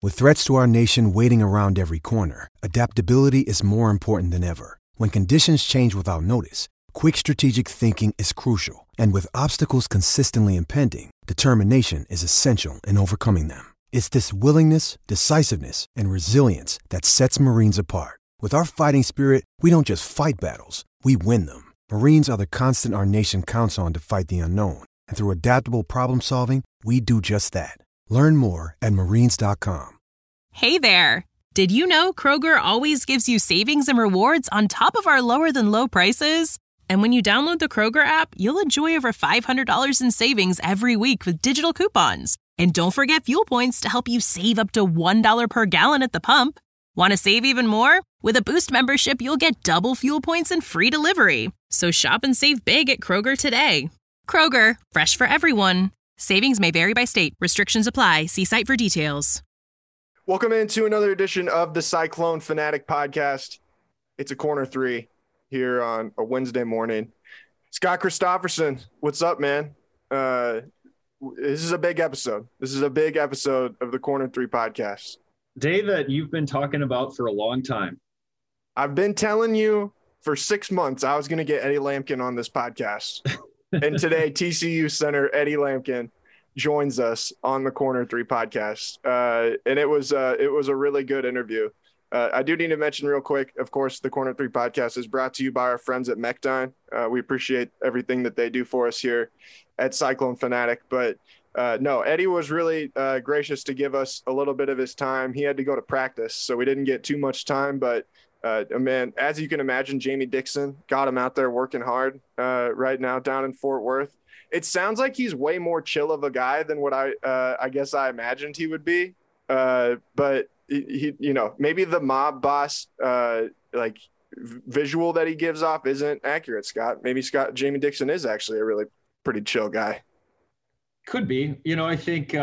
With threats to our nation waiting around every corner, adaptability is more important than ever. When conditions change without notice, quick strategic thinking is crucial. And with obstacles consistently impending, determination is essential in overcoming them. It's this willingness, decisiveness, and resilience that sets Marines apart. With our fighting spirit, we don't just fight battles, we win them. Marines are the constant our nation counts on to fight the unknown. And through adaptable problem solving, we do just that. Learn more at marines.com. Hey there! Did you know Kroger always gives you savings and rewards on top of our lower than low prices? And when you download the Kroger app, you'll enjoy over $500 in savings every week with digital coupons. And don't forget fuel points to help you save up to $1 per gallon at the pump. Want to save even more? With a Boost membership, you'll get double fuel points and free delivery. So shop and save big at Kroger today. Kroger, fresh for everyone. Savings may vary by state. Restrictions apply. See site for details. Welcome into another edition of the Cyclone Fanatic Podcast. It's a corner three here on a Wednesday morning. Scott Christopherson, what's up, man? This is a big episode. This is a big episode of the Corner Three Podcast. Day that you've been talking about for a long time. I've been telling you for 6 months I was going to get Eddie Lampkin on this podcast. And today, TCU center Eddie Lampkin joins us on the Corner Three Podcast. And it was a really good interview. I do need to mention real quick, of course, the Corner Three Podcast is brought to you by our friends at Mechdyne. We appreciate everything that they do for us here at Cyclone Fanatic. But no, Eddie was really gracious to give us a little bit of his time. He had to go to practice, so we didn't get too much time. But, man, as you can imagine, Jamie Dixon got him out there working hard right now down in Fort Worth. It sounds like he's way more chill of a guy than what I guess I imagined he would be. But he, you know, maybe the mob boss visual that he gives off isn't accurate, Scott. Maybe Jamie Dixon is actually a really pretty chill guy. Could be. You know, I think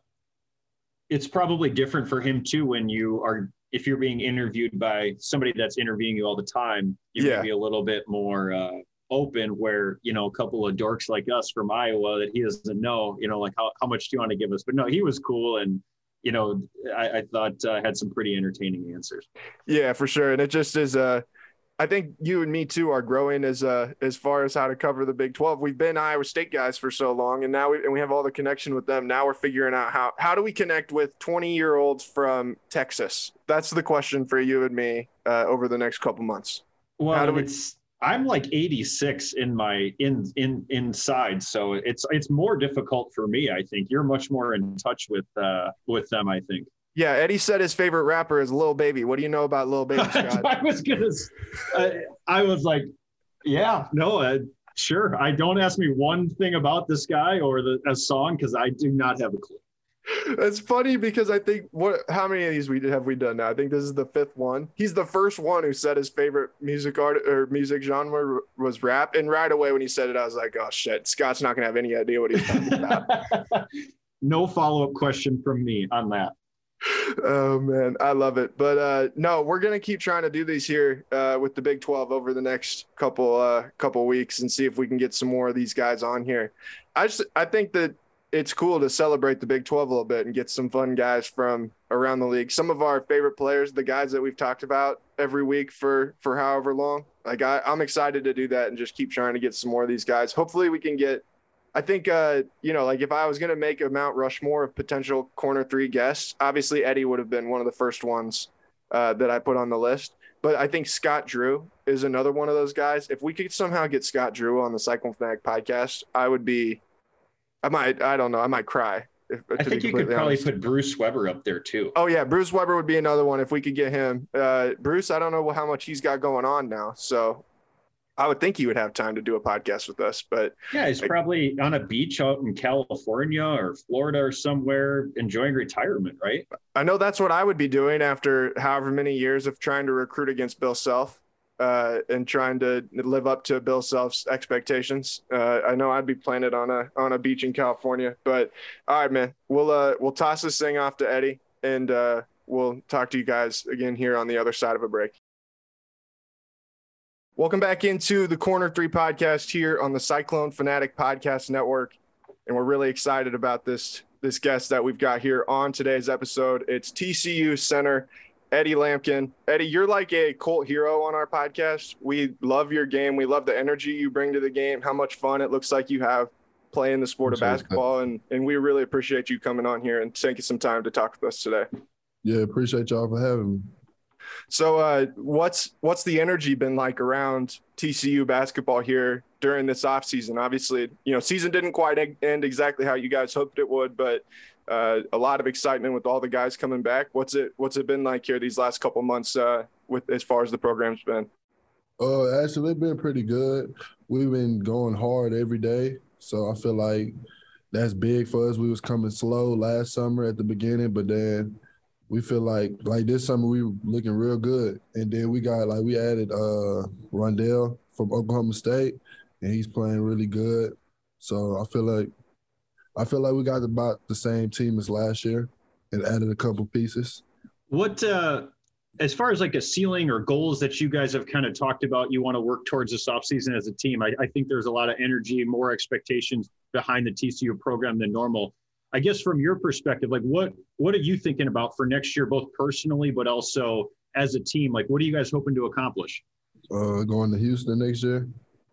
it's probably different for him too if you're being interviewed by somebody that's interviewing you all the time, you may be a little bit more open, where, you know, a couple of dorks like us from Iowa that he doesn't know, you know, like how much do you want to give us? But no, he was cool. And, you know, I thought had some pretty entertaining answers. Yeah, for sure. And it just is I think you and me too are growing as far as how to cover the Big 12. We've been Iowa State guys for so long, and now we have all the connection with them. Now we're figuring out how do we connect with 20-year-olds from Texas? That's the question for you and me over the next couple months. Well, I'm like 86 in my inside, so it's more difficult for me. I think you're much more in touch with them, I think. Yeah, Eddie said his favorite rapper is Lil Baby. What do you know about Lil Baby, Scott? I was like, yeah, no, sure. Don't ask me one thing about this guy or a song, because I do not have a clue. That's funny because I think how many of these have we done now? I think this is the fifth one. He's the first one who said his favorite music genre was rap, and right away when he said it, I was like, oh shit, Scott's not gonna have any idea what he's talking about. No follow-up question from me on that. Oh man, I love it. But no, we're gonna keep trying to do these here with the Big 12 over the next couple weeks and see if we can get some more of these guys on here. I think that it's cool to celebrate the Big 12 a little bit and get some fun guys from around the league. Some of our favorite players, the guys that we've talked about every week for however long. Like I'm excited to do that and just keep trying to get some more of these guys. Hopefully we can get. I think, you know, like if I was going to make a Mount Rushmore of potential corner three guests, obviously Eddie would have been one of the first ones that I put on the list. But I think Scott Drew is another one of those guys. If we could somehow get Scott Drew on the Cyclone Fanatic Podcast, I might cry. I think you could probably put Bruce Weber up there too. Oh yeah, Bruce Weber would be another one if we could get him. Bruce, I don't know how much he's got going on now, so I would think he would have time to do a podcast with us, but yeah, he's probably on a beach out in California or Florida or somewhere enjoying retirement, right? I know that's what I would be doing after however many years of trying to recruit against Bill Self and trying to live up to Bill Self's expectations. I know I'd be planted on a beach in California, but all right, man, we'll toss this thing off to Eddie and we'll talk to you guys again here on the other side of a break. Welcome back into the Corner Three Podcast here on the Cyclone Fanatic Podcast Network. And we're really excited about this this guest that we've got here on today's episode. It's TCU center Eddie Lampkin. Eddie, you're like a cult hero on our podcast. We love your game. We love the energy you bring to the game, how much fun it looks like you have playing the sport of basketball. And we really appreciate you coming on here and taking some time to talk with us today. Yeah, appreciate y'all for having me. So what's the energy been like around TCU basketball here during this offseason? Obviously, season didn't quite end exactly how you guys hoped it would, but a lot of excitement with all the guys coming back. What's it been like here these last couple months with as far as the program's been? Actually, it's been pretty good. We've been going hard every day, so I feel like that's big for us. We was coming slow last summer at the beginning, but then we feel like this summer we were looking real good. And then we added Rondell from Oklahoma State, and he's playing really good. So I feel like we got about the same team as last year and added a couple pieces. What, as far as like a ceiling or goals that you guys have kind of talked about, you want to work towards this offseason as a team? I think there's a lot of energy, more expectations behind the TCU program than normal. I guess from your perspective, like what are you thinking about for next year, both personally, but also as a team? Like, what are you guys hoping to accomplish? Going to Houston next year.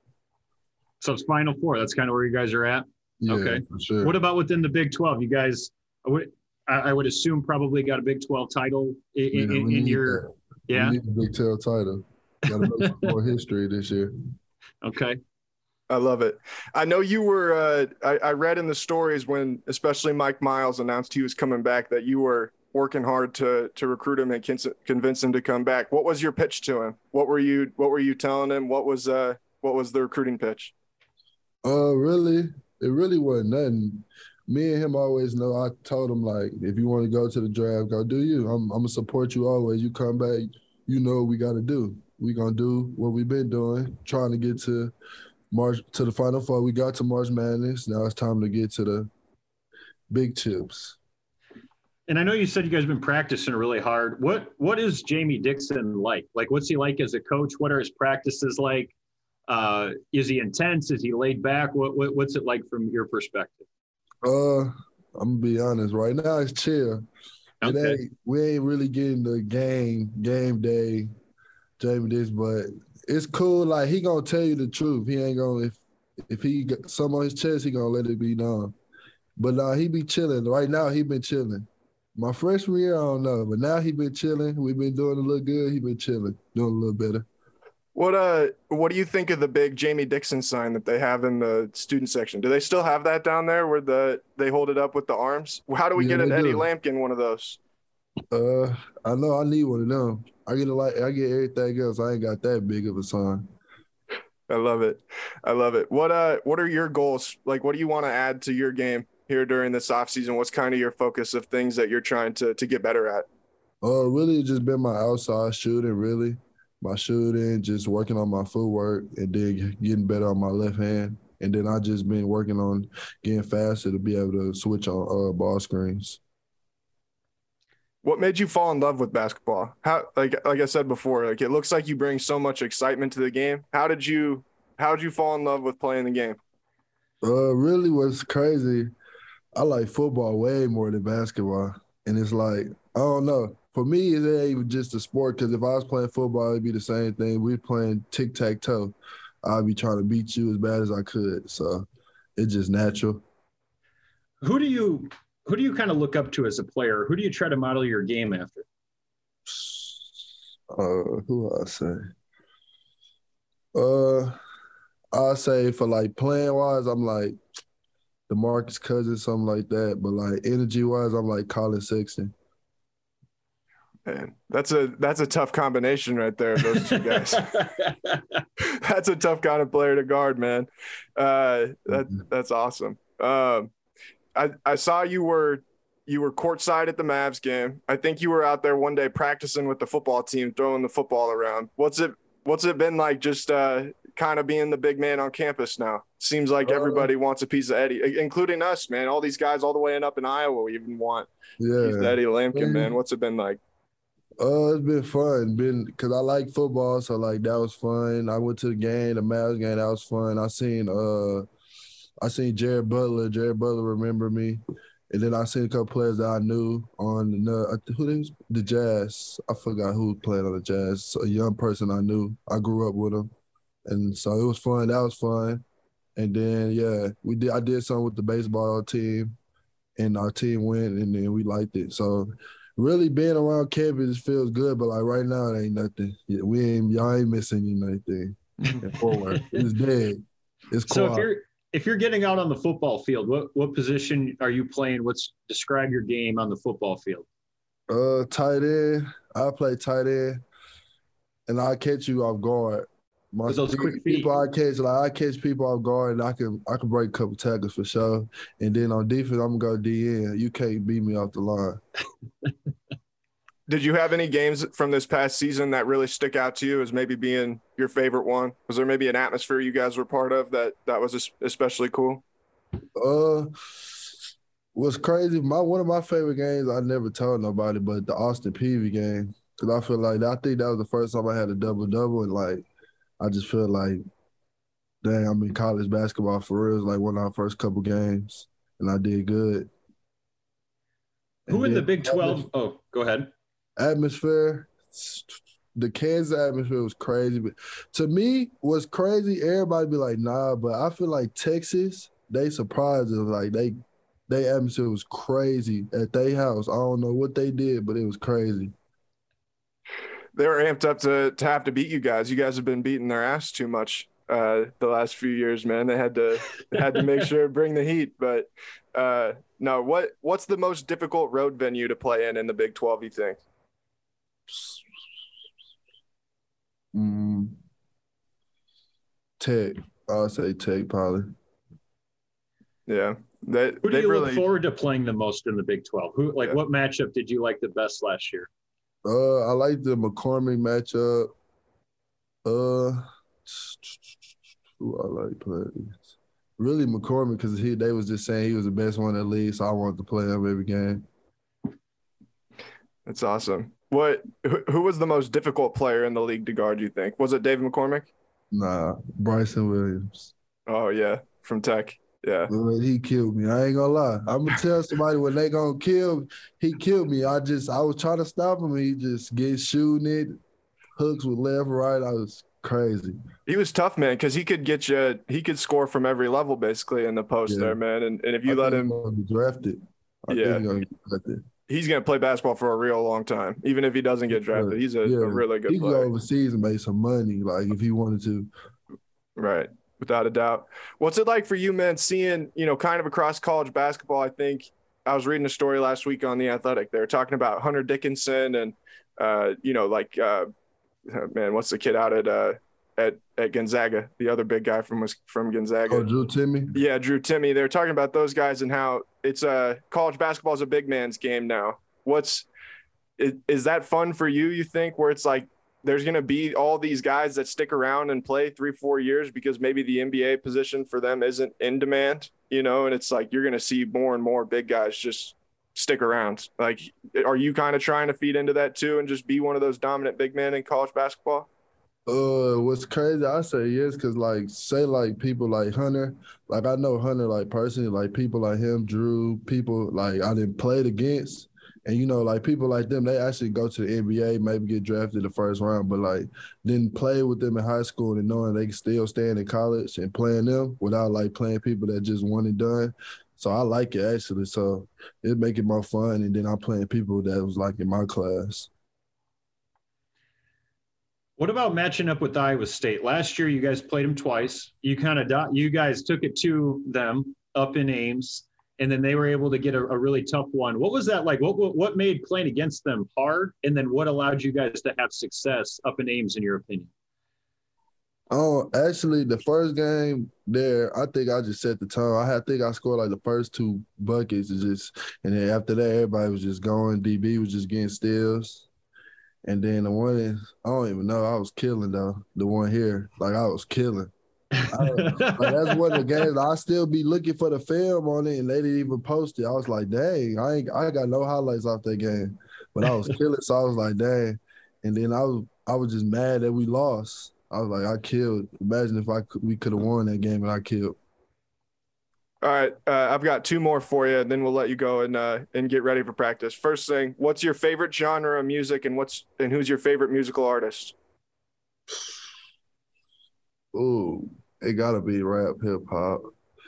So it's Final Four. That's kind of where you guys are at? Yeah, okay. For sure. What about within the Big 12? You guys, I would assume probably got a Big 12 title in your – yeah? We need a Big 12 title. Got to make some more history this year. Okay. I love it. I know you were I read in the stories when especially Mike Miles announced he was coming back that you were working hard to recruit him and convince him to come back. What was your pitch to him? What were you telling him? What was the recruiting pitch? Really, it really wasn't nothing. Me and him always know. I told him, like, if you want to go to the draft, go do you. I'm gonna support you always. You come back, you know what we got to do. We gonna do what we've been doing, trying to get to March, to the Final Four. We got to March Madness. Now it's time to get to the big chips. And I know you said you guys have been practicing really hard. What is Jamie Dixon like? Like, what's he like as a coach? What are his practices like? Is he intense? Is he laid back? What's it like from your perspective? I'm gonna be honest. Right now it's chill. Okay. We ain't really getting the game day, Jamie Dixon, but it's cool. Like, he gonna tell you the truth. He ain't gonna if he got some on his chest, he gonna let it be known. But he be chilling. Right now he been chilling. My freshman year, I don't know, but now he been chilling. We've been doing a little good. He been chilling, doing a little better. What do you think of the big Jamie Dixon sign that they have in the student section? Do they still have that down there where they hold it up with the arms? How do we get an Eddie Lampkin one of those? I know I need one of them. I get everything else. I ain't got that big of a sign. I love it. What are your goals? Like, what do you want to add to your game here during this offseason? What's kind of your focus of things that you're trying to get better at? Really just been my outside shooting, really. My shooting, just working on my footwork, and then getting better on my left hand. And then I just been working on getting faster to be able to switch on ball screens. What made you fall in love with basketball? How, like I said before, like, it looks like you bring so much excitement to the game. How did you fall in love with playing the game? Really what's crazy, I like football way more than basketball. And it's like, I don't know. For me, it ain't even just a sport, because if I was playing football, it'd be the same thing. We're playing tic-tac-toe. I'd be trying to beat you as bad as I could. So it's just natural. Who do you kind of look up to as a player? Who do you try to model your game after? Who I say? I say for like playing wise, I'm like DeMarcus Cousins, something like that. But like energy wise, I'm like Colin Sexton. Man, that's a tough combination right there of those two guys. That's a tough kind of player to guard, man. That's awesome. I saw you were courtside at the Mavs game. I think you were out there one day practicing with the football team, throwing the football around. What's it been like just kind of being the big man on campus now? Seems like everybody wants a piece of Eddie, including us, man. All these guys all the way up in Iowa even want a piece of Eddie Lampkin, man. What's it been like? It's been fun. Because I like football, so like that was fun. I went to the game, the Mavs game, that was fun. I seen Jared Butler. Jared Butler remembered me. And then I seen a couple players that I knew on the Jazz. I forgot who played on the Jazz. So a young person I knew. I grew up with him. And so it was fun. That was fun. And then, yeah, I did something with the baseball team, and our team went, and then we liked it. So really being around campus feels good, but like right now it ain't nothing. Y'all ain't missing anything. Forward. It's dead. It's quiet. So if you're getting out on the football field, what position are you playing? Describe your game on the football field? Tight end. I play tight end, and I catch you off guard. Those quick feet. I catch people off guard, and I can break a couple tackles for sure. And then on defense, I'm gonna go DN. You can't beat me off the line. Did you have any games from this past season that really stick out to you as maybe being your favorite one? Was there maybe an atmosphere you guys were part of that was especially cool? What's crazy, one of my favorite games I never told nobody, but the Austin Peay game. Because I feel like I think that was the first time I had a double-double, and like I just feel like, dang, I'm in college basketball for real. It was like one of our first couple games, and I did good. Who in the Big 12? Oh, go ahead. Atmosphere, the Kansas atmosphere was crazy. But to me, what's crazy, everybody be like, nah, but I feel like Texas, they surprised us. Like, they atmosphere was crazy at their house. I don't know what they did, but it was crazy. They were amped up to have to beat you guys. You guys have been beating their ass too much the last few years, man. They had to make sure to bring the heat. But no, what's the most difficult road venue to play in the Big 12, you think? Tech. I would say Tech, probably. Yeah. Who do you look forward to playing the most in the Big 12? What matchup did you like the best last year? I like the McCormick matchup. Who I like playing? Really McCormick, because they was just saying he was the best one in the league, so I wanted to play him every game. That's awesome. Who was the most difficult player in the league to guard, you think? Was it David McCormick? Nah, Bryson Williams. Oh, yeah, from Tech. Yeah. He killed me. I ain't gonna lie. I'm gonna tell somebody when they gonna kill, he killed me. I was trying to stop him, and he just gets shooting it, hooks with left, right. I was crazy. He was tough, man, because he could score from every level basically in the post there, man. And if you let him be drafted, he's gonna play basketball for a real long time, even if he doesn't get drafted. He's a really good player. He could go overseas and make some money, like if he wanted to. Right. Without a doubt. What's it like for you, man, seeing, kind of across college basketball? I think I was reading a story last week on The Athletic. They were talking about Hunter Dickinson and, man, what's the kid out at Gonzaga, the other big guy from Gonzaga? Oh, Drew Timme? Yeah, Drew Timme. They were talking about those guys and how it's college basketball is a big man's game now. Is that fun for you, you think, where it's like, there's going to be all these guys that stick around and play 3-4 years because maybe the NBA position for them isn't in demand, and it's like you're going to see more and more big guys just stick around. Like, are you kind of trying to feed into that too and just be one of those dominant big men in college basketball? What's crazy, I say yes, because people like Hunter, like I know Hunter like personally, like people like him, Drew, people like I didn't play against. And, like people like them, they actually go to the NBA, maybe get drafted the first round, but like didn't play with them in high school and knowing they can still stand in college and playing them without like playing people that just one and done. So I like it actually. So it make it more fun. And then I'm playing people that was like in my class. What about matching up with Iowa State? Last year, you guys played them twice. You guys took it to them up in Ames. And then they were able to get a really tough one. What was that like? What made playing against them hard? And then what allowed you guys to have success up in Ames, in your opinion? Oh, actually, the first game there, I think I just set the tone. I think I scored like the first 2 buckets, and then after that, everybody was just going. DB was just getting steals. And then the one, I don't even know. I was killing though. The one here, like I was killing. That's one of the games I still be looking for the film on it, and they didn't even post it. I was like, dang, I got no highlights off that game, but I was killing. So I was like, dang. And then I was just mad that we lost. I was like, I killed. Imagine if we could have won that game and I killed. All right, I've got two more for you, and then we'll let you go and get ready for practice. First thing, what's your favorite genre of music, and who's your favorite musical artist? Ooh, it gotta be rap, hip hop.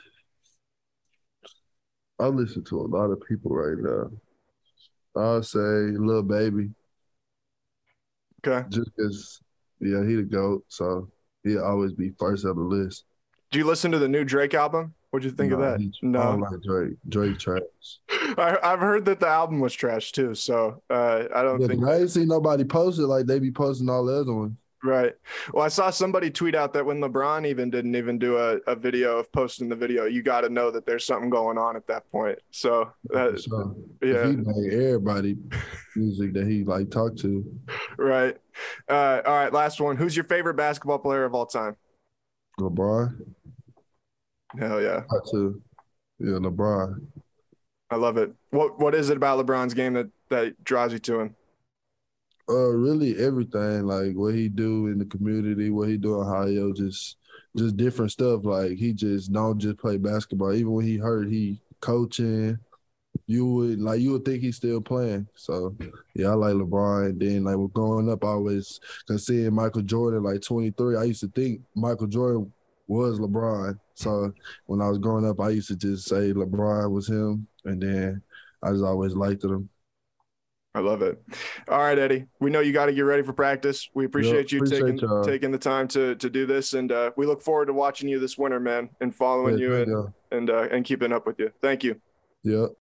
I listen to a lot of people right now. I'll say Lil Baby, Okay. just because, yeah, he the GOAT, so he'll always be first on the list. Do you listen to the new Drake album? What'd you think of that? I No, don't like Drake. Drake trash. I've heard that the album was trash too. So I don't Yeah, think. but I ain't seen nobody post it like they be posting all the other ones. Right. Well, I saw somebody tweet out that when LeBron didn't even do a video of posting the video, you got to know that there's something going on at that point. So, So yeah, he made everybody music that he like talk to. right. All right. Last one. Who's your favorite basketball player of all time? LeBron, Hell yeah. talk to, yeah, LeBron. I love it. What is it about LeBron's game that draws you to him? Really everything, like what he do in the community, what he do in Ohio, just different stuff. Like he just don't just play basketball. Even when he hurt, he coaching. You would think he's still playing. So yeah, I like LeBron. Then like with growing up, I always cause seeing Michael Jordan like 23, I used to think Michael Jordan was LeBron. So when I was growing up, I used to just say LeBron was him, and then I just always liked him. I love it. All right, Eddie. We know you got to get ready for practice. We appreciate you taking the time to do this, and we look forward to watching you this winter, man, and following you and keeping up with you. Thank you. Yeah.